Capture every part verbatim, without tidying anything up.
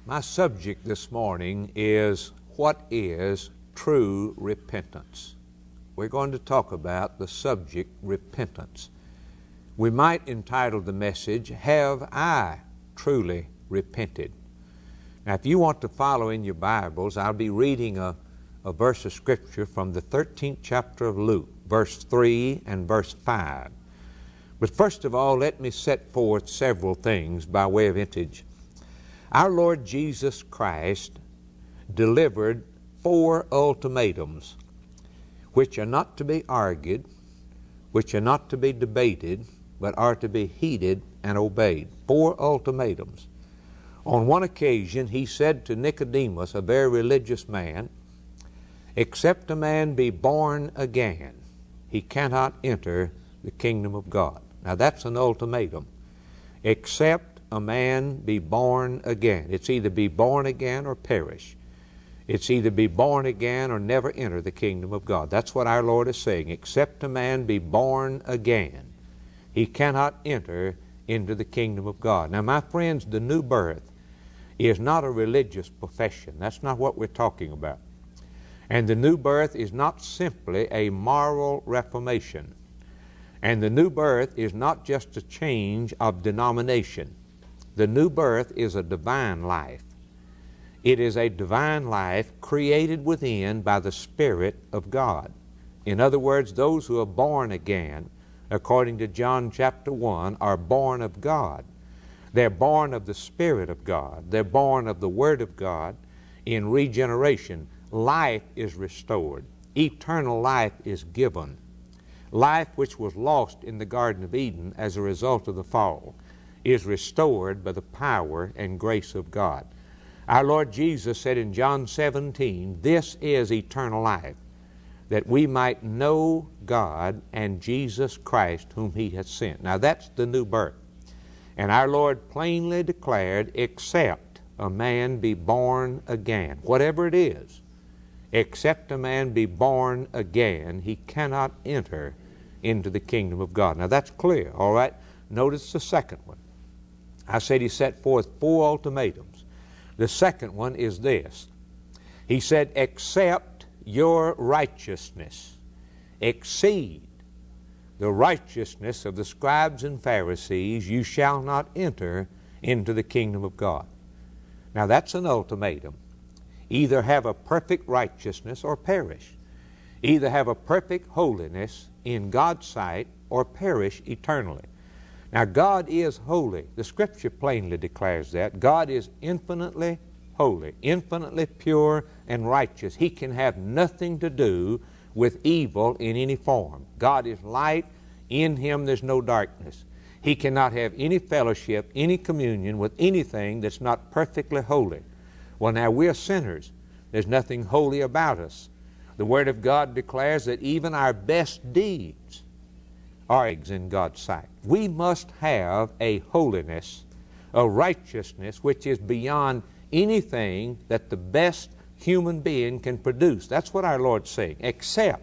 My subject this morning is, what is true repentance? We're going to talk about the subject repentance. We might entitle the message, Have I Truly Repented? Now, if you want to follow in your Bibles, I'll be reading a, a verse of Scripture from the thirteenth chapter of Luke, verse three and verse five. But first of all, let me set forth several things by way of vintage. Our Lord Jesus Christ delivered four ultimatums, which are not to be argued, which are not to be debated, but are to be heeded and obeyed. Four ultimatums. On one occasion, he said to Nicodemus, a very religious man, "Except a man be born again, he cannot enter the kingdom of God." Now that's an ultimatum. Except a man be born again. It's either be born again or perish. It's either be born again or never enter the kingdom of God. That's what our Lord is saying. Except a man be born again, he cannot enter into the kingdom of God. Now, my friends, the new birth is not a religious profession. That's not what we're talking about. And the new birth is not simply a moral reformation. And the new birth is not just a change of denomination. The new birth is a divine life. It is a divine life created within by the Spirit of God. In other words, those who are born again, according to John chapter one, are born of God. They're born of the Spirit of God. They're born of the Word of God in regeneration. Life is restored. Eternal life is given. Life which was lost in the Garden of Eden as a result of the fall is restored by the power and grace of God. Our Lord Jesus said in John seventeen, "This is eternal life, that we might know God and Jesus Christ whom He hath sent." Now that's the new birth. And our Lord plainly declared, except a man be born again, whatever it is, except a man be born again, he cannot enter into the kingdom of God. Now that's clear, all right? Notice the second one. I said he set forth four ultimatums. The second one is this. He said, "Except your righteousness exceed the righteousness of the scribes and Pharisees, you shall not enter into the kingdom of God." Now that's an ultimatum. Either have a perfect righteousness or perish. Either have a perfect holiness in God's sight or perish eternally. Now God is holy. The Scripture plainly declares that. God is infinitely holy, infinitely pure and righteous. He can have nothing to do with evil in any form. God is light. In Him there's no darkness. He cannot have any fellowship, any communion with anything that's not perfectly holy. Well, now we're sinners. There's nothing holy about us. The Word of God declares that even our best deeds are in God's sight. We must have a holiness, a righteousness which is beyond anything that the best human being can produce. That's what our Lord's saying. Except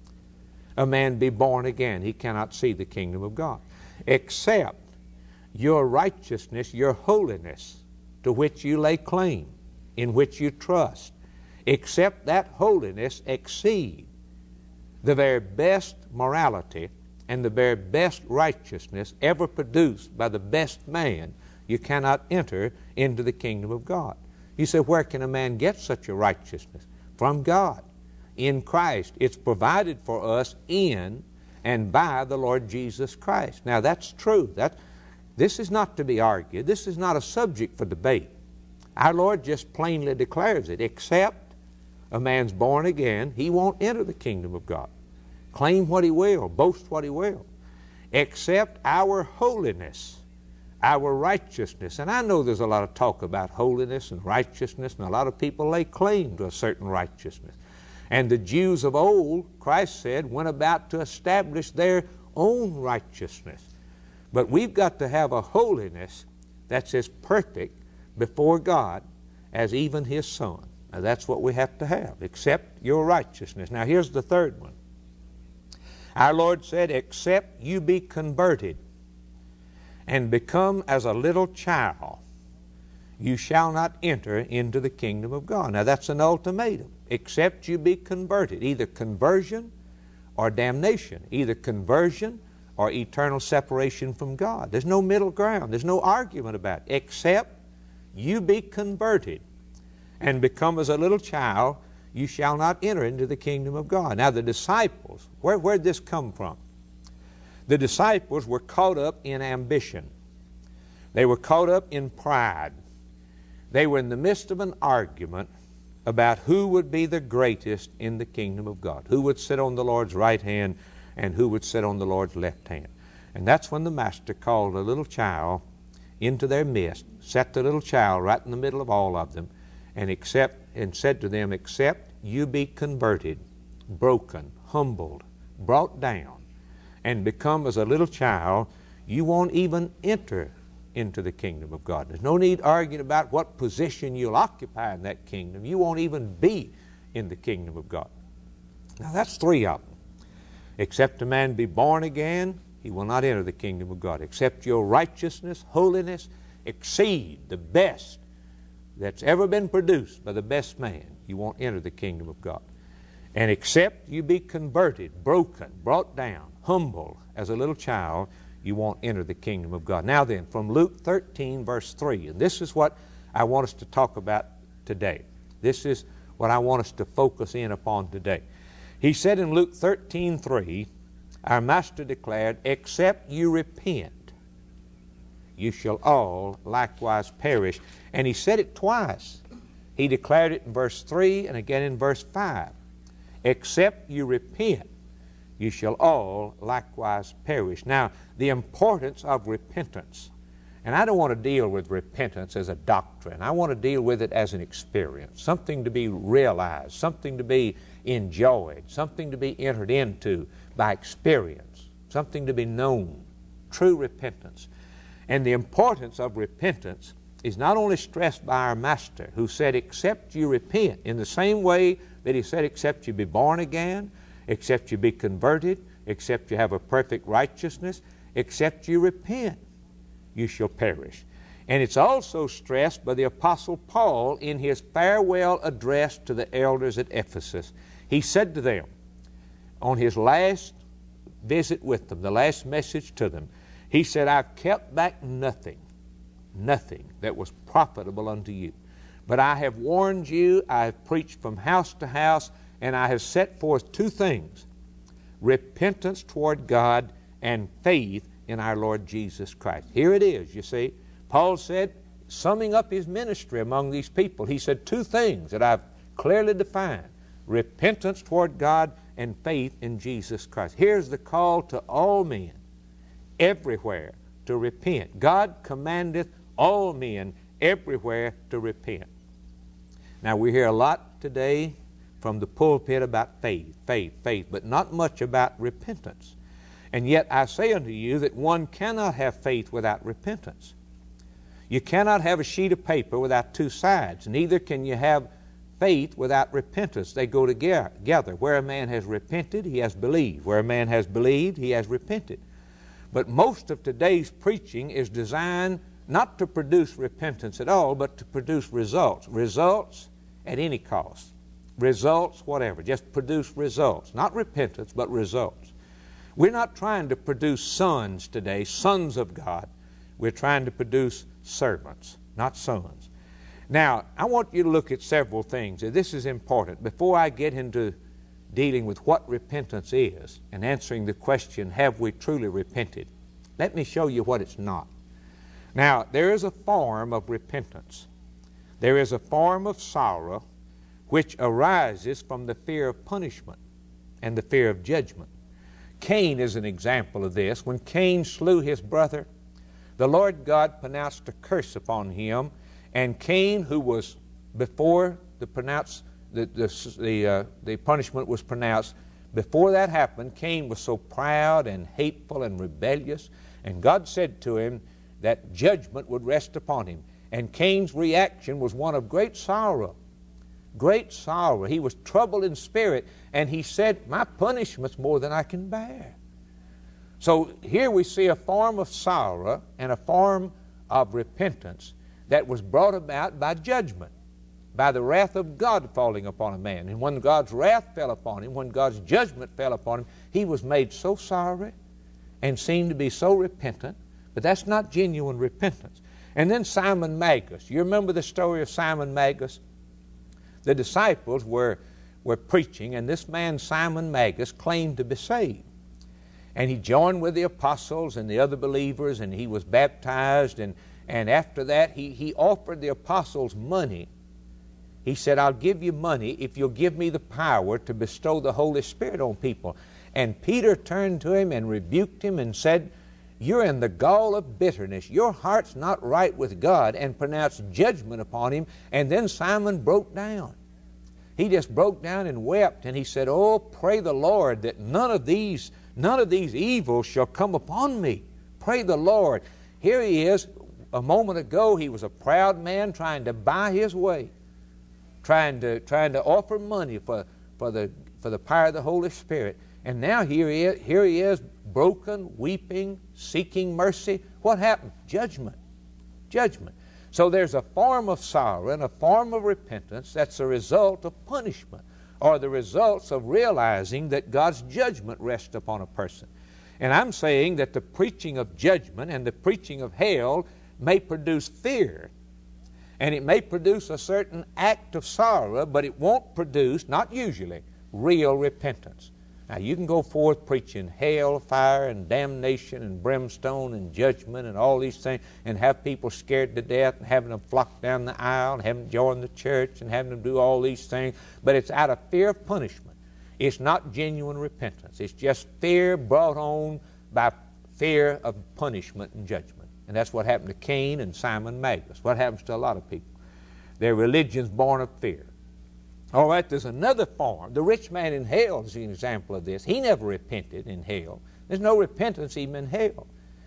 a man be born again, he cannot see the kingdom of God. Except your righteousness, your holiness, to which you lay claim, in which you trust, except that holiness exceed the very best morality and the very best righteousness ever produced by the best man, you cannot enter into the kingdom of God. You say, where can a man get such a righteousness? From God, in Christ. It's provided for us in and by the Lord Jesus Christ. Now that's true. That, this is not to be argued. This is not a subject for debate. Our Lord just plainly declares it. Except a man's born again, he won't enter the kingdom of God. Claim what he will, boast what he will. Except our holiness, our righteousness. And I know there's a lot of talk about holiness and righteousness, and a lot of people lay claim to a certain righteousness. And the Jews of old, Christ said, went about to establish their own righteousness. But we've got to have a holiness that's as perfect before God as even His Son. Now that's what we have to have, except your righteousness. Now here's the third one. Our Lord said, except you be converted and become as a little child you shall not enter into the kingdom of God. Now that's an ultimatum. Except you be converted, either conversion or damnation, either conversion or eternal separation from God. There's no middle ground. There's no argument about it. Except you be converted and become as a little child, you shall not enter into the kingdom of God. Now the disciples, where where'd this come from? The disciples were caught up in ambition. They were caught up in pride. They were in the midst of an argument about who would be the greatest in the kingdom of God, who would sit on the Lord's right hand and who would sit on the Lord's left hand. And that's when the Master called a little child into their midst, set the little child right in the middle of all of them, and accept, and said to them, except you be converted, broken, humbled, brought down, and become as a little child, you won't even enter into the kingdom of God. There's no need arguing about what position you'll occupy in that kingdom. You won't even be in the kingdom of God. Now that's three of them. Except a man be born again, he will not enter the kingdom of God. Except your righteousness, holiness, exceed the best that's ever been produced by the best man, you won't enter the kingdom of God. And except you be converted, broken, brought down, humbled as a little child, you won't enter the kingdom of God. Now then, from Luke thirteen, verse three, and this is what I want us to talk about today. This is what I want us to focus in upon today. He said in Luke thirteen, three, our Master declared, except you repent, you shall all likewise perish. And he said it twice. He declared it in verse three and again in verse five. Except you repent, you shall all likewise perish. Now, the importance of repentance. And I don't want to deal with repentance as a doctrine. I want to deal with it as an experience, something to be realized, something to be enjoyed, something to be entered into by experience, something to be known, true repentance. And the importance of repentance is not only stressed by our Master, who said, except you repent, in the same way that he said, except you be born again, except you be converted, except you have a perfect righteousness, except you repent, you shall perish. And it's also stressed by the Apostle Paul in his farewell address to the elders at Ephesus. He said to them, on his last visit with them, the last message to them, he said, I've kept back nothing, nothing that was profitable unto you. But I have warned you, I have preached from house to house, and I have set forth two things, repentance toward God and faith in our Lord Jesus Christ. Here it is, you see. Paul said, summing up his ministry among these people, he said two things that I've clearly defined, repentance toward God and faith in Jesus Christ. Here's the call to all men, everywhere, to repent. God commandeth all men everywhere to repent. Now we hear a lot today from the pulpit about faith, faith, faith, but not much about repentance. And yet I say unto you that one cannot have faith without repentance. You cannot have a sheet of paper without two sides. Neither can you have faith without repentance. They go together. Where a man has repented, he has believed. Where a man has believed, he has repented. But most of today's preaching is designed not to produce repentance at all, but to produce results. Results at any cost. Results, whatever. Just produce results. Not repentance, but results. We're not trying to produce sons today, sons of God. We're trying to produce servants, not sons. Now, I want you to look at several things. This is important. Before I get into dealing with what repentance is and answering the question, have we truly repented? Let me show you what it's not. Now, there is a form of repentance. There is a form of sorrow which arises from the fear of punishment and the fear of judgment. Cain is an example of this. When Cain slew his brother, the Lord God pronounced a curse upon him, and Cain, who was before the pronounce, the, the, the, uh, the punishment was pronounced, before that happened, Cain was so proud and hateful and rebellious, and God said to him that judgment would rest upon him. And Cain's reaction was one of great sorrow. Great sorrow. He was troubled in spirit, and he said, my punishment's more than I can bear. So here we see a form of sorrow and a form of repentance that was brought about by judgment, by the wrath of God falling upon a man. And when God's wrath fell upon him, when God's judgment fell upon him, he was made so sorry and seemed to be so repentant, but that's not genuine repentance. And then Simon Magus. You remember the story of Simon Magus? The disciples were, were preaching, and this man Simon Magus claimed to be saved. And he joined with the apostles and the other believers, and he was baptized, and, and after that he, he offered the apostles money. He said, I'll give you money if you'll give me the power to bestow the Holy Spirit on people. And Peter turned to him and rebuked him and said, you're in the gall of bitterness. Your heart's not right with God, and pronounced judgment upon him. And then Simon broke down. He just broke down and wept, and he said, oh, pray the Lord that none of these, none of these evils shall come upon me. Pray the Lord. Here he is. A moment ago, he was a proud man trying to buy his way, trying to, trying to offer money for, for, the, for the power of the Holy Spirit. And now here he is, here he is, broken, weeping, seeking mercy. What happened? Judgment. Judgment. So there's a form of sorrow and a form of repentance that's a result of punishment, or the results of realizing that God's judgment rests upon a person. And I'm saying that the preaching of judgment and the preaching of hell may produce fear, and it may produce a certain act of sorrow, but it won't produce, not usually, real repentance. Now, you can go forth preaching hell, fire, and damnation, and brimstone, and judgment, and all these things, and have people scared to death, and having them flock down the aisle, and having them join the church, and having them do all these things. But it's out of fear of punishment. It's not genuine repentance. It's just fear brought on by fear of punishment and judgment. And that's what happened to Cain and Simon Magus. What happens to a lot of people? Their religion's born of fear. All right, there's another form. The rich man in hell is an example of this. He never repented in hell. There's no repentance even in hell.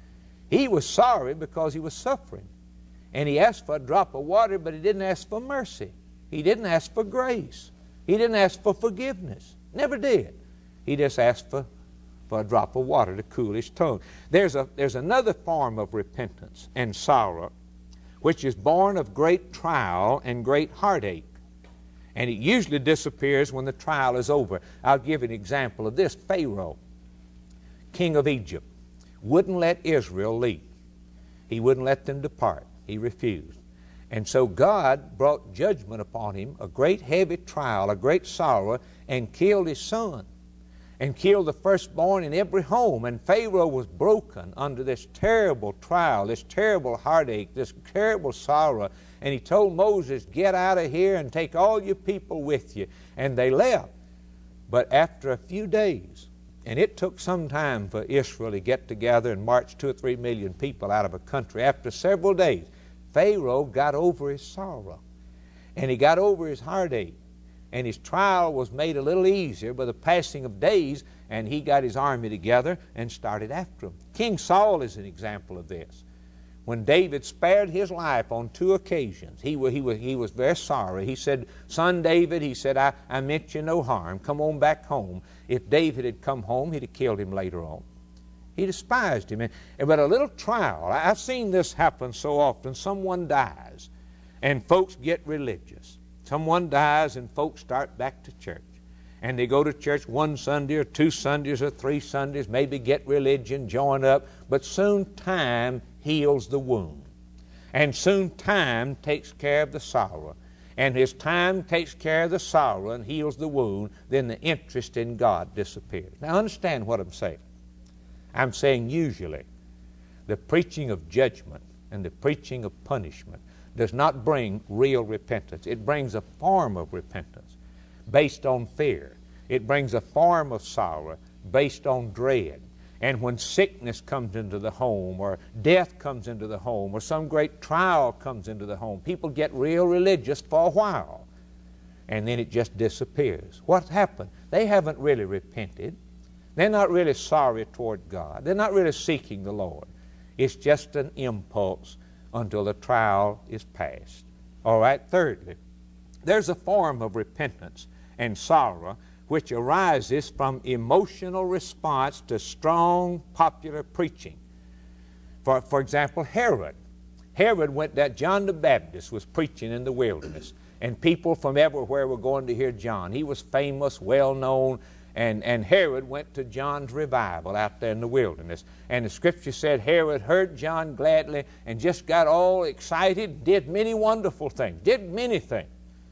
He was sorry because he was suffering. And he asked for a drop of water, but he didn't ask for mercy. He didn't ask for grace. He didn't ask for forgiveness. Never did. He just asked for, for a drop of water to cool his tongue. There's, a, there's another form of repentance and sorrow, which is born of great trial and great heartache. And it usually disappears when the trial is over. I'll give you an example of this. Pharaoh, king of Egypt, wouldn't let Israel leave. He wouldn't let them depart. He refused. And so God brought judgment upon him, a great heavy trial, a great sorrow, and killed his son, and killed the firstborn in every home. And Pharaoh was broken under this terrible trial, this terrible heartache, this terrible sorrow. And he told Moses, get out of here and take all your people with you. And they left. But after a few days, and it took some time for Israel to get together and march two or three million people out of a country. After several days, Pharaoh got over his sorrow, and he got over his heartache. And his trial was made a little easier by the passing of days, and he got his army together and started after him. King Saul is an example of this. When David spared his life on two occasions, he was, he was, he was very sorry. He said, son David, he said, I, I meant you no harm. Come on back home. If David had come home, he'd have killed him later on. He despised him. And, but a little trial, I've seen this happen so often. Someone dies, and folks get religious. Someone dies, and folks start back to church. And they go to church one Sunday or two Sundays or three Sundays, maybe get religion, join up, but soon time heals the wound. And soon time takes care of the sorrow. And as time takes care of the sorrow and heals the wound, then the interest in God disappears. Now understand what I'm saying. I'm saying usually the preaching of judgment and the preaching of punishment does not bring real repentance. It brings a form of repentance based on fear. It brings a form of sorrow based on dread. And when sickness comes into the home, or death comes into the home, or some great trial comes into the home, people get real religious for a while, and then it just disappears. What happened? They haven't really repented. They're not really sorry toward God. They're not really seeking the Lord. It's just an impulse until the trial is past. All right, thirdly, there's a form of repentance and sorrow which arises from emotional response to strong popular preaching. For, for example, Herod. Herod went that John the Baptist was preaching in the wilderness, and people from everywhere were going to hear John. He was famous, well known, and, and Herod went to John's revival out there in the wilderness. And the Scripture said Herod heard John gladly and just got all excited, did many wonderful things, did many things.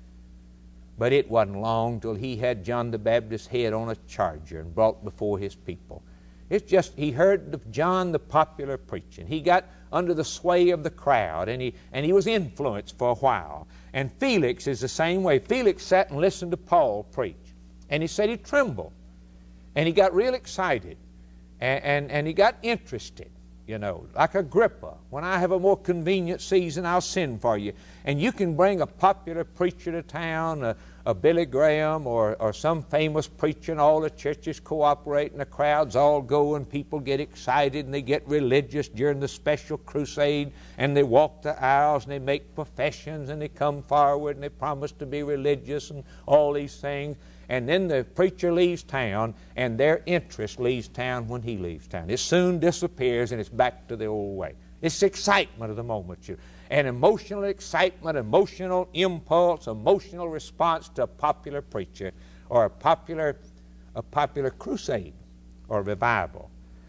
But it wasn't long till he had John the Baptist's head on a charger and brought before his people. It's just, he heard of John the popular preaching. He got under the sway of the crowd, and he, and he was influenced for a while. And Felix is the same way. Felix sat and listened to Paul preach. And he said he trembled. And he got real excited. And, and, and he got interested, you know, like Agrippa. When I have a more convenient season, I'll send for you. And you can bring a popular preacher to town, a, a Billy Graham or, or some famous preacher, and all the churches cooperate, and the crowds all go, and people get excited, and they get religious during the special crusade, and they walk the aisles, and they make professions, and they come forward, and they promise to be religious, and all these things. And then the preacher leaves town, and their interest leaves town when he leaves town. It soon disappears, and it's back to the old way. It's the excitement of the moment. You, an emotional excitement, emotional impulse, emotional response to a popular preacher or a popular, a popular crusade or revival.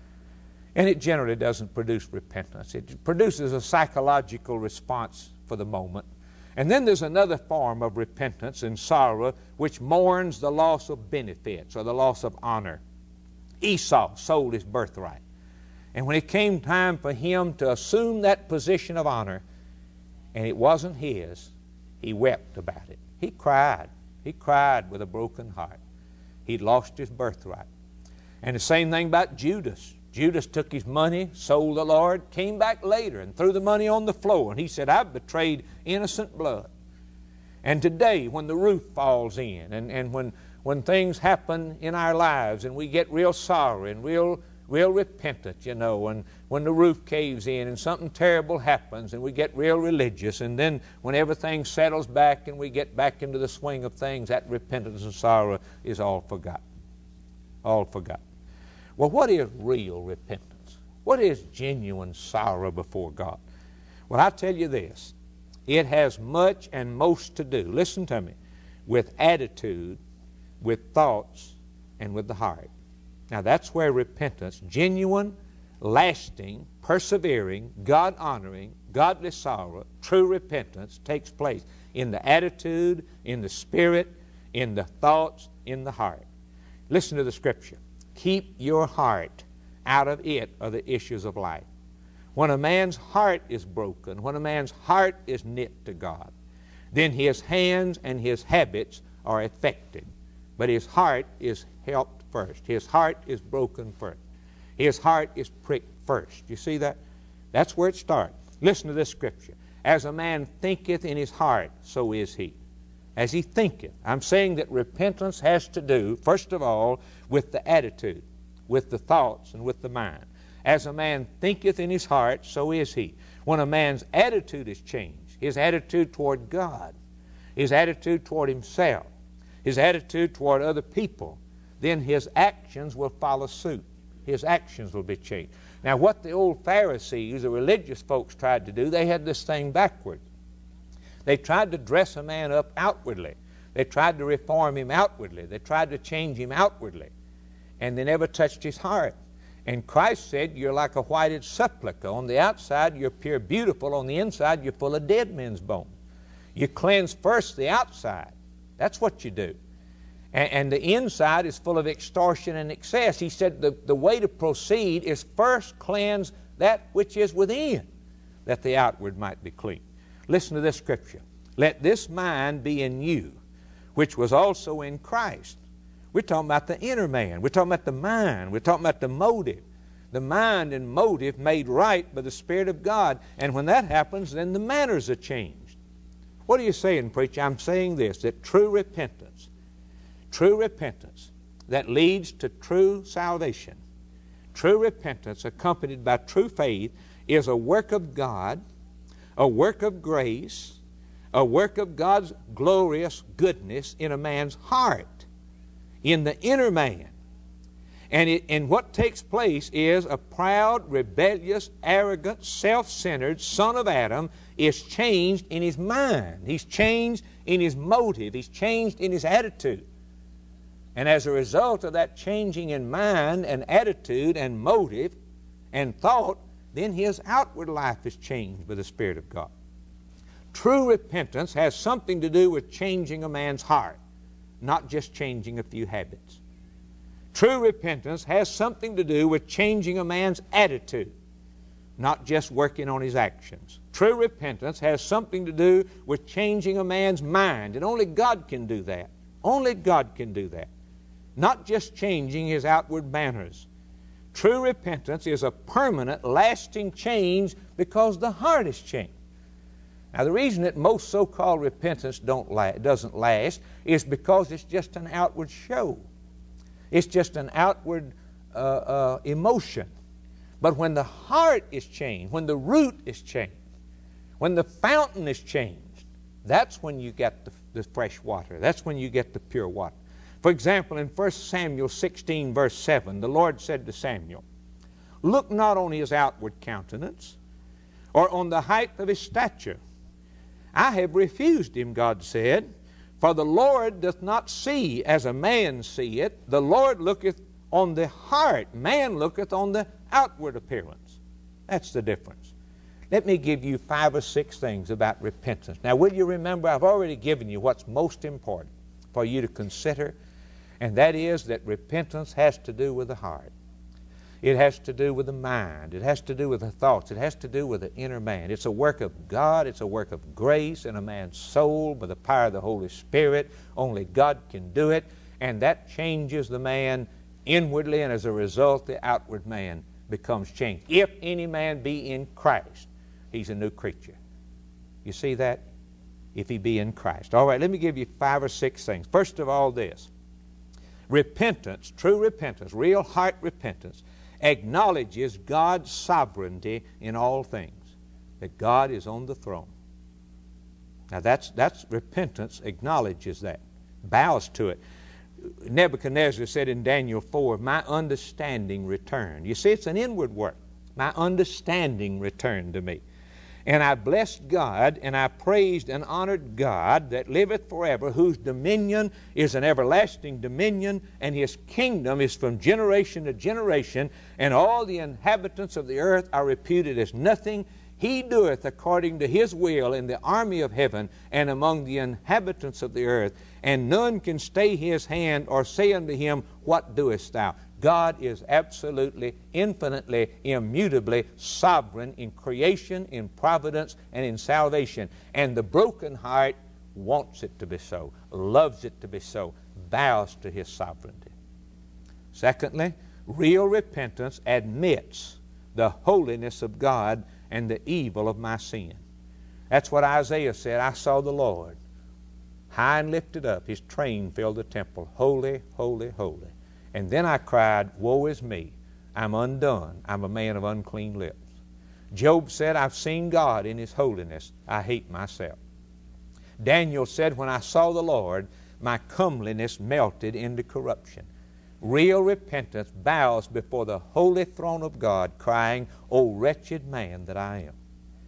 And it generally doesn't produce repentance. It produces a psychological response for the moment. And then there's another form of repentance and sorrow which mourns the loss of benefits or the loss of honor. Esau sold his birthright. And when it came time for him to assume that position of honor, and it wasn't his, he wept about it. He cried. He cried with a broken heart. He'd lost his birthright. And the same thing about Judas. Judas took his money, sold the Lord, came back later and threw the money on the floor. And he said, I've betrayed innocent blood. And today, when the roof falls in, and, and when, when things happen in our lives, and we get real sorry and real real repentant, you know, and when the roof caves in and something terrible happens and we get real religious, and then when everything settles back and we get back into the swing of things, that repentance and sorrow is all forgotten. All forgotten. Well, what is real repentance? What is genuine sorrow before God? Well, I'll tell you this. It has much and most to do, listen to me, with attitude, with thoughts, and with the heart. Now, that's where repentance, genuine, lasting, persevering, God-honoring, godly sorrow, true repentance takes place in the attitude, in the spirit, in the thoughts, in the heart. Listen to the Scripture. Keep your heart out of it are the issues of life. When a man's heart is broken, when a man's heart is knit to God, then his hands and his habits are affected. But his heart is helped first. His heart is broken first. His heart is pricked first. You see that? That's where it starts. Listen to this Scripture. As a man thinketh in his heart, so is he. As he thinketh. I'm saying that repentance has to do, first of all, with the attitude, with the thoughts, and with the mind. As a man thinketh in his heart, so is he. When a man's attitude is changed, his attitude toward God, his attitude toward himself, his attitude toward other people, then his actions will follow suit. His actions will be changed. Now, what the old Pharisees, the religious folks, tried to do, they had this thing backwards. They tried to dress a man up outwardly. They tried to reform him outwardly. They tried to change him outwardly. And they never touched his heart. And Christ said, you're like a whited sepulchre. On the outside, you're pure beautiful. On the inside, you're full of dead men's bones. You cleanse first the outside. That's what you do. And, and the inside is full of extortion and excess. He said the, the way to proceed is first cleanse that which is within, that the outward might be clean. Listen to this Scripture. Let this mind be in you, which was also in Christ. We're talking about the inner man. We're talking about the mind. We're talking about the motive. The mind and motive made right by the Spirit of God. And when that happens, then the manners are changed. What are you saying, preacher? I'm saying this, that true repentance, true repentance that leads to true salvation, true repentance accompanied by true faith is a work of God, a work of grace, a work of God's glorious goodness in a man's heart, in the inner man. And, it, and what takes place is a proud, rebellious, arrogant, self-centered son of Adam is changed in his mind. He's changed in his motive. He's changed in his attitude. And as a result of that changing in mind and attitude and motive and thought, then his outward life is changed by the Spirit of God. True repentance has something to do with changing a man's heart, not just changing a few habits. True repentance has something to do with changing a man's attitude, not just working on his actions. True repentance has something to do with changing a man's mind, and only God can do that. Only God can do that. Not just changing his outward manners. True repentance is a permanent, lasting change because the heart is changed. Now, the reason that most so-called repentance don't la- doesn't last is because it's just an outward show. It's just an outward uh, uh, emotion. But when the heart is changed, when the root is changed, when the fountain is changed, that's when you get the, the fresh water. That's when you get the pure water. For example, in First Samuel sixteen, verse seven, the Lord said to Samuel, "Look not on his outward countenance, or on the height of his stature. I have refused him," God said, "for the Lord doth not see as a man seeth. The Lord looketh on the heart. Man looketh on the outward appearance." That's the difference. Let me give you five or six things about repentance. Now, will you remember, I've already given you what's most important for you to consider, and that is that repentance has to do with the heart. It has to do with the mind. It has to do with the thoughts. It has to do with the inner man. It's a work of God. It's a work of grace in a man's soul by the power of the Holy Spirit. Only God can do it. And that changes the man inwardly, and as a result, the outward man becomes changed. If any man be in Christ, he's a new creature. You see that? If he be in Christ. All right, let me give you five or six things. First of all, this. Repentance, true repentance, real heart repentance, acknowledges God's sovereignty in all things, that God is on the throne. Now that's, that's repentance acknowledges that, bows to it. Nebuchadnezzar said in Daniel four, "My understanding returned." You see, it's an inward work. My understanding returned to me. And I blessed God, and I praised and honored God that liveth forever, whose dominion is an everlasting dominion, and his kingdom is from generation to generation, and all the inhabitants of the earth are reputed as nothing. He doeth according to his will in the army of heaven and among the inhabitants of the earth, and none can stay his hand or say unto him, "What doest thou?" God is absolutely, infinitely, immutably sovereign in creation, in providence, and in salvation. And the broken heart wants it to be so, loves it to be so, bows to his sovereignty. Secondly, real repentance admits the holiness of God and the evil of my sin. That's what Isaiah said. "I saw the Lord high and lifted up. His train filled the temple. Holy, holy, holy. And then I cried, Woe is me. I'm undone. I'm a man of unclean lips." Job said, "I've seen God in his holiness. I hate myself." Daniel said, "When I saw the Lord, my comeliness melted into corruption." Real repentance bows before the holy throne of God, crying, "O wretched man that I am.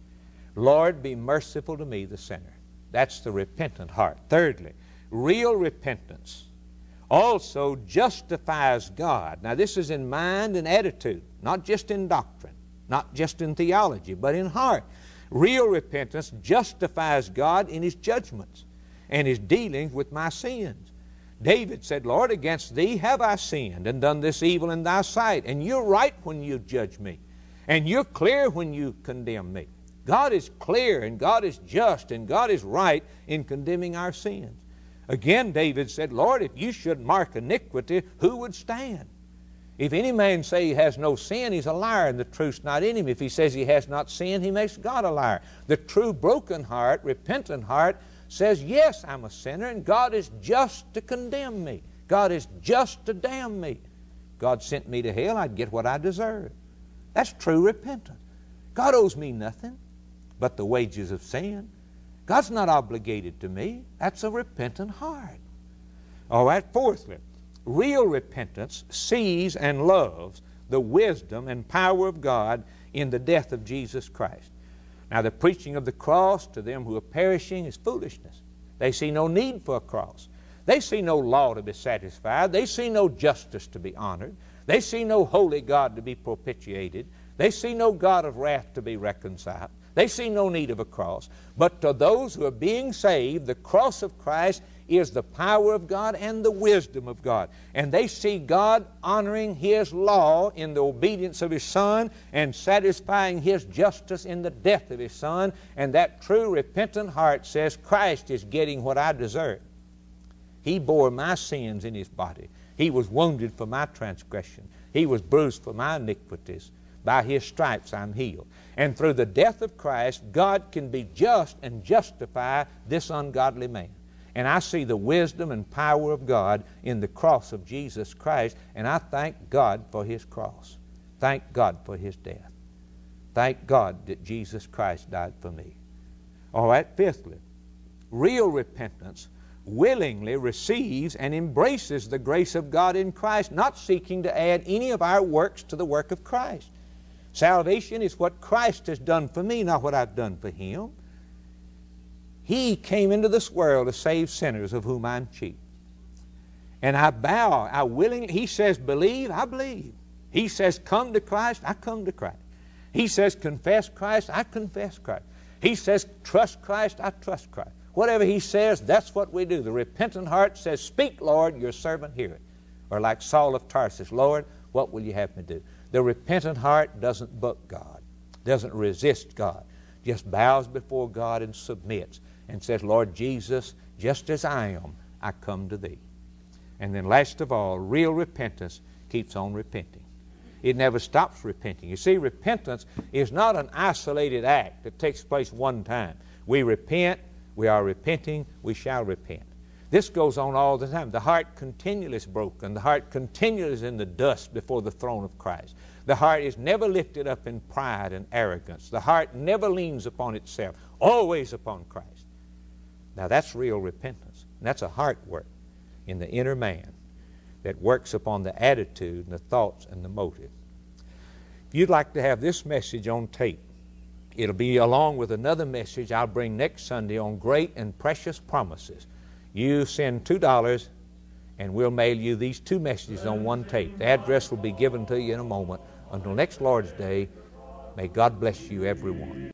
Lord, be merciful to me, the sinner." That's the repentant heart. Thirdly, real repentance also justifies God. Now, this is in mind and attitude, not just in doctrine, not just in theology, but in heart. Real repentance justifies God in his judgments and his dealings with my sins. David said, "Lord, against thee have I sinned and done this evil in thy sight." And you're right when you judge me, and you're clear when you condemn me. God is clear, and God is just, and God is right in condemning our sins. Again, David said, "Lord, if you should mark iniquity, who would stand? If any man say he has no sin, he's a liar, and the truth's not in him. If he says he has not sinned, he makes God a liar." The true broken heart, repentant heart, says, "Yes, I'm a sinner, and God is just to condemn me. God is just to damn me. God sent me to hell, I'd get what I deserve." That's true repentance. God owes me nothing but the wages of sin. God's not obligated to me. That's a repentant heart. All right, fourthly, Real repentance sees and loves the wisdom and power of God in the death of Jesus Christ. Now, the preaching of the cross to them who are perishing is foolishness. They see no need for a cross. They see no law to be satisfied. They see no justice to be honored. They see no holy God to be propitiated. They see no God of wrath to be reconciled. They see no need of a cross. But to those who are being saved, the cross of Christ is the power of God and the wisdom of God. And they see God honoring His law in the obedience of His Son and satisfying His justice in the death of His Son. And that true repentant heart says, Christ is getting what I deserve. He bore my sins in His body. He was wounded for my transgression. He was bruised for my iniquities. By His stripes I'm healed. And through the death of Christ, God can be just and justify this ungodly man. And I see the wisdom and power of God in the cross of Jesus Christ, and I thank God for His cross. Thank God for His death. Thank God that Jesus Christ died for me. All right, fifthly, real repentance willingly receives and embraces the grace of God in Christ, not seeking to add any of our works to the work of Christ. Salvation is what Christ has done for me, not what I've done for Him. He came into this world to save sinners, of whom I'm chief. And I bow, I willingly, He says, believe, I believe. He says, come to Christ, I come to Christ. He says, confess Christ, I confess Christ. He says, trust Christ, I trust Christ. Whatever He says, that's what we do. The repentant heart says, speak, Lord, your servant heareth. Or like Saul of Tarsus, Lord, what will you have me do? The repentant heart doesn't buck God, doesn't resist God, just bows before God and submits and says, Lord Jesus, just as I am, I come to Thee. And then last of all, real repentance keeps on repenting. It never stops repenting. You see, repentance is not an isolated act that takes place one time. We repent, we are repenting, we shall repent. This goes on all the time. The heart continually is broken. The heart continually is in the dust before the throne of Christ. The heart is never lifted up in pride and arrogance. The heart never leans upon itself, always upon Christ. Now that's real repentance. And that's a heart work in the inner man that works upon the attitude and the thoughts and the motive. If you'd like to have this message on tape, it'll be along with another message I'll bring next Sunday on great and precious promises. You send two dollars and we'll mail you these two messages on one tape. The address will be given to you in a moment. Until next Lord's Day, may God bless you everyone.